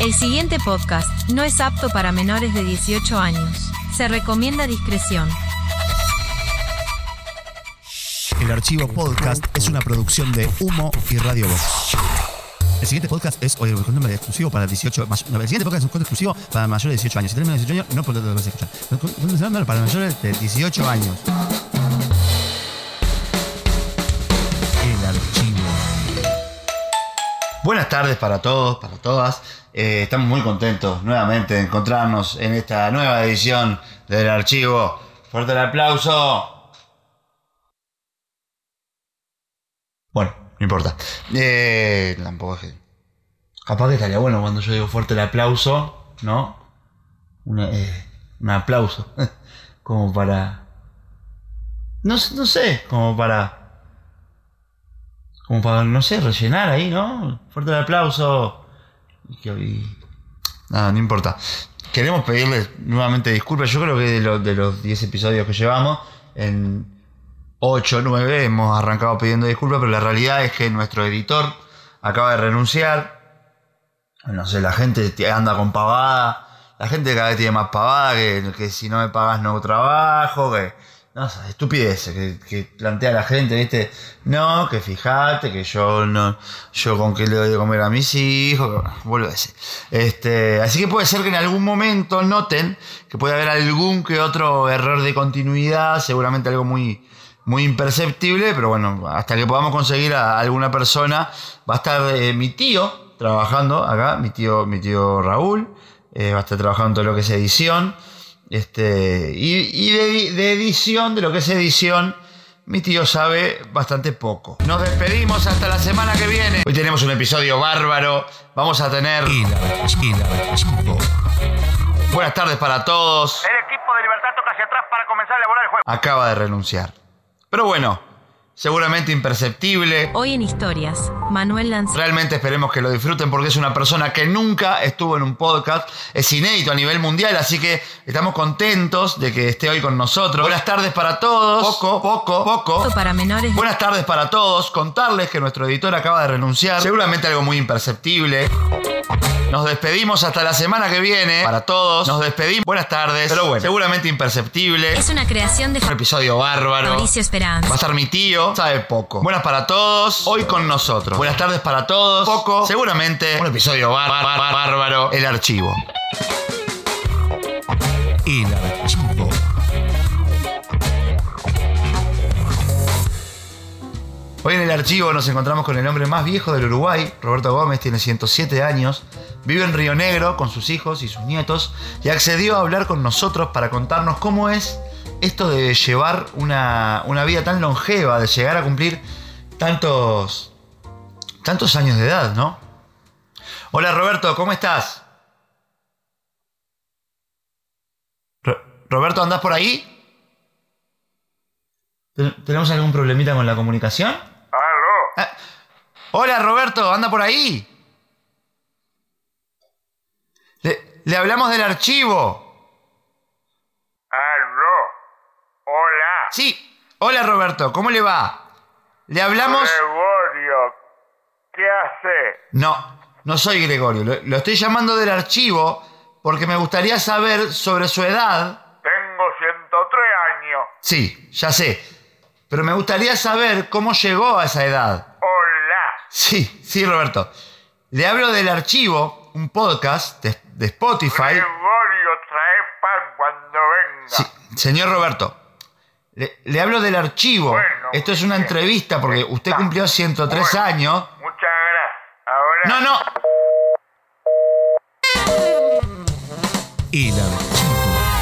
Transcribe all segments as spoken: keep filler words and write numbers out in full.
El siguiente podcast no es apto para menores de dieciocho años. Se recomienda discreción. El Archivo Podcast es una producción de Humo y Radio Vox. El siguiente podcast es oye, un nombre exclusivo para dieciocho más. No, el siguiente podcast es un podcast exclusivo para mayores de dieciocho años. Si tenés menos de dieciocho años, no podés escuchar. Para mayores de dieciocho años. El Archivo. Buenas tardes para todos, para todas. Eh, estamos muy contentos nuevamente de encontrarnos en esta nueva edición del Archivo. Fuerte el aplauso. Bueno, no importa. Eh, tampoco es que... Capaz que estaría bueno cuando yo digo fuerte el aplauso, ¿no? Una, eh, un aplauso. Como para... No, no sé, como para... Como para, no sé, rellenar ahí, ¿no? Fuerte el aplauso. Y que y... Nada, no importa. Queremos pedirles nuevamente disculpas. Yo creo que de, lo, de los diez episodios que llevamos, en ocho, nueve hemos arrancado pidiendo disculpas, pero la realidad es que nuestro editor acaba de renunciar. No sé, la gente anda con pavada. La gente cada vez tiene más pavada, que, que si no me pagas no trabajo, que... No sé, estupideces que, que plantea la gente, ¿viste? No, que fíjate que yo no... Yo con qué le doy de comer a mis hijos... Volvese. Este, así que puede ser que en algún momento noten que puede haber algún que otro error de continuidad, seguramente algo muy... muy imperceptible, pero bueno, hasta que podamos conseguir a alguna persona, va a estar eh, mi tío trabajando acá, mi tío, mi tío Raúl, eh, va a estar trabajando en todo lo que es edición, este, y, y de, de edición, de lo que es edición, mi tío sabe bastante poco. Nos despedimos hasta la semana que viene. Hoy tenemos un episodio bárbaro, vamos a tener... Buenas tardes para todos. El equipo de Libertad toca hacia atrás para comenzar a elaborar el juego. Acaba de renunciar. Pero bueno, seguramente imperceptible. Hoy en Historias, Manuel Lanz. Realmente esperemos que lo disfruten porque es una persona que nunca estuvo en un podcast. Es inédito a nivel mundial, así que estamos contentos de que esté hoy con nosotros. Buenas tardes para todos. Poco, poco, poco. Para menores. Buenas tardes para todos. Contarles que nuestro editor acaba de renunciar. Seguramente algo muy imperceptible. Nos despedimos hasta la semana que viene. Para todos. Nos despedimos. Buenas tardes. Pero bueno, seguramente imperceptible. Es una creación de Un episodio bárbaro. Mauricio Esperanza. Va a estar mi tío. Sabe poco. Buenas para todos. Hoy con nosotros. Buenas tardes para todos. Poco. Seguramente un episodio bar- bar- bar- bárbaro. El Archivo. El Archivo. Hoy en El Archivo nos encontramos con el hombre más viejo del Uruguay. Roberto Gómez tiene ciento siete años. Vive en Río Negro con sus hijos y sus nietos. Y accedió a hablar con nosotros para contarnos cómo es esto de llevar una, una vida tan longeva, de llegar a cumplir tantos, tantos años de edad, ¿no? Hola Roberto, ¿cómo estás? Ro- Roberto, ¿andás por ahí? ¿Ten- ¿Tenemos algún problemita con la comunicación? ¡Aló! Ah, hola Roberto, ¿anda por ahí? Le, le hablamos del archivo. ¡Aló! ¡Hola! Sí, hola Roberto, ¿cómo le va? Le hablamos... Gregorio, ¿qué hace? No, no soy Gregorio, lo, lo estoy llamando del archivo porque me gustaría saber sobre su edad. Tengo ciento tres años. Sí, ya sé, pero me gustaría saber cómo llegó a esa edad. ¡Hola! Sí, sí Roberto. Le hablo del archivo, un podcast de, de Spotify. Gregorio, trae pan cuando venga. Sí, señor Roberto, le, le hablo del archivo. Bueno, Esto es una bien. entrevista porque usted cumplió ciento tres Bueno, años. Muchas gracias. Ahora... No, no. El archivo.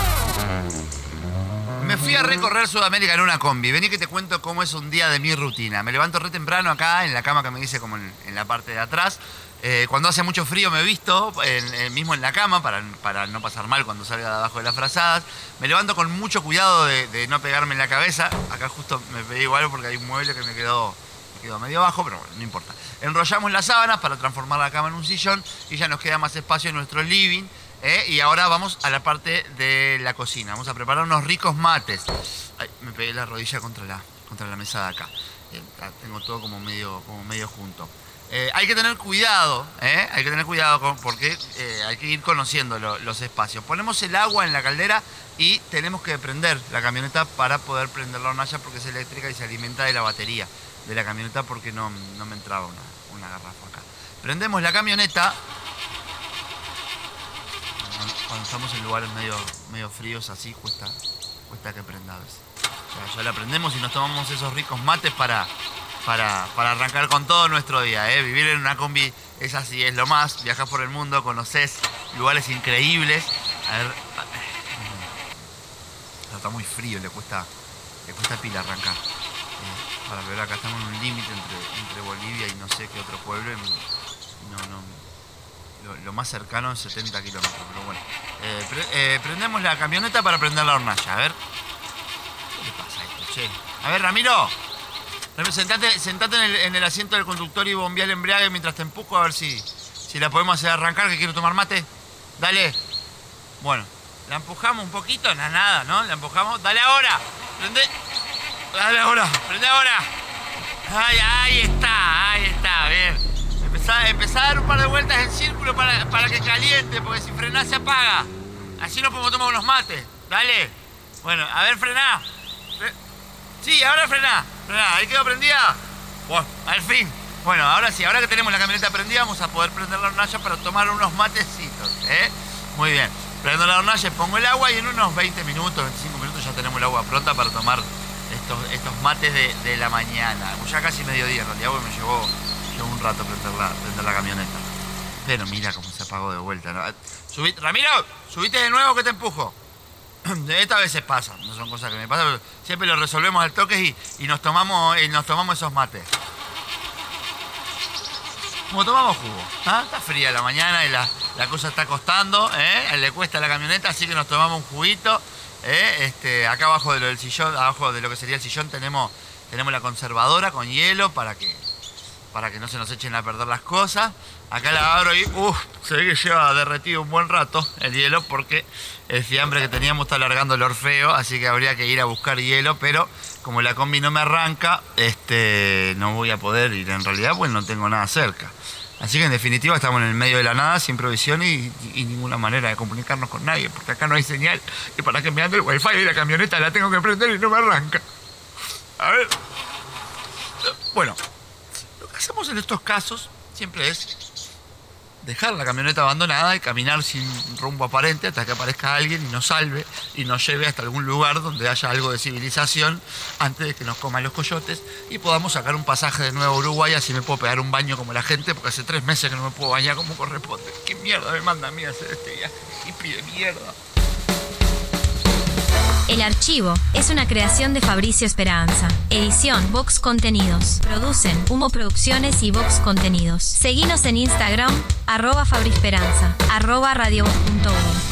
Me fui a recorrer Sudamérica en una combi. Vení que te cuento cómo es un día de mi rutina. Me levanto re temprano acá, en la cama que me dice como en, en la parte de atrás. Eh, cuando hace mucho frío me visto en, en, mismo en la cama para, para no pasar mal cuando salga de abajo de las frazadas. Me levanto con mucho cuidado de, de no pegarme en la cabeza. Acá justo me pegué igual porque hay un mueble que me quedó, me quedó medio abajo, pero bueno, no importa. Enrollamos las sábanas para transformar la cama en un sillón y ya nos queda más espacio en nuestro living. ¿Eh? Y ahora vamos a la parte de la cocina. Vamos a preparar unos ricos mates. Ay, me pegué la rodilla contra la, contra la mesa de acá. Eh, tengo todo como medio, como medio junto. Eh, hay que tener cuidado, ¿eh? Hay que tener cuidado con, porque eh, hay que ir conociendo lo, los espacios. Ponemos el agua en la caldera y tenemos que prender la camioneta para poder prender la hornalla porque es eléctrica y se alimenta de la batería de la camioneta porque no, no me entraba una, una garrafa acá. Prendemos la camioneta. Cuando estamos en lugares medio, medio fríos así cuesta, cuesta que prenda a veces. O sea, ya la prendemos y nos tomamos esos ricos mates para... Para, para arrancar con todo nuestro día, ¿eh? Vivir en una combi es así, es lo más. Viajas por el mundo, conoces lugares increíbles. A ver, está muy frío, le cuesta, le cuesta pila arrancar. Eh, para ver, acá estamos en un límite entre, entre Bolivia y no sé qué otro pueblo. No, no, lo, lo más cercano es setenta kilómetros, pero bueno. Eh, pre, eh, prendemos la camioneta para prender la hornalla, a ver. ¿Qué le pasa a esto, che? A ver, Ramiro. Sentate, sentate en, el, en el asiento del conductor y bombea el embriague mientras te empujo a ver si, si la podemos hacer arrancar, que quiero tomar mate. Dale. Bueno, la empujamos un poquito, nada, nada, ¿no? La empujamos. Dale ahora. Prende. Dale ahora. Prende ahora. Ay, ahí está, ahí está, bien. Empezá, empezá a dar un par de vueltas en círculo para, para que caliente, porque si frenás se apaga. Así no podemos tomar unos mates. Dale. Bueno, a ver, frená. Sí, ahora frená. Frená, ahí quedó prendida. Bueno, al fin. Bueno, ahora sí, ahora que tenemos la camioneta prendida, vamos a poder prender la hornalla para tomar unos matecitos, ¿eh? Muy bien. Prendo la hornalla, pongo el agua y en unos veinte minutos, veinticinco minutos ya tenemos el agua pronta para tomar estos, estos mates de, de la mañana. Ya casi mediodía, en realidad, porque me llevó, llevó un rato prender la, prender la camioneta. Pero mira cómo se apagó de vuelta, ¿no? Subí, Ramiro, subite de nuevo que te empujo. Estas veces pasa, no son cosas que me pasan, pero siempre lo resolvemos al toque y, y nos tomamos y nos tomamos esos mates. Como tomamos jugo, ¿ah? Está fría la mañana y la, la cosa está costando, ¿eh? Le cuesta a la camioneta, así que nos tomamos un juguito, ¿eh? Este, acá abajo de lo del sillón, abajo de lo que sería el sillón tenemos, tenemos la conservadora con hielo para que, para que no se nos echen a perder las cosas. Acá la abro y uff, se ve que lleva derretido un buen rato el hielo porque el fiambre que teníamos está alargando el Orfeo, así que habría que ir a buscar hielo, pero como la combi no me arranca, este, no voy a poder ir en realidad, pues no tengo nada cerca. Así que en definitiva estamos en el medio de la nada, sin provisión y, y ninguna manera de comunicarnos con nadie, porque acá no hay señal y para que me ande el wifi y la camioneta la tengo que prender y no me arranca. A ver. Bueno, lo que hacemos en estos casos siempre es dejar la camioneta abandonada y caminar sin rumbo aparente hasta que aparezca alguien y nos salve y nos lleve hasta algún lugar donde haya algo de civilización antes de que nos coman los coyotes y podamos sacar un pasaje de nuevo a Uruguay, así me puedo pegar un baño como la gente, porque hace tres meses que no me puedo bañar como corresponde. ¿Qué mierda me manda a mí a hacer este viaje? Hippie de mierda. El Archivo es una creación de Fabricio Esperanza. Edición Vox Contenidos. Producen Humo Producciones y Vox Contenidos. Seguinos en Instagram, arroba Fabri Esperanza, arroba radio vox punto uno.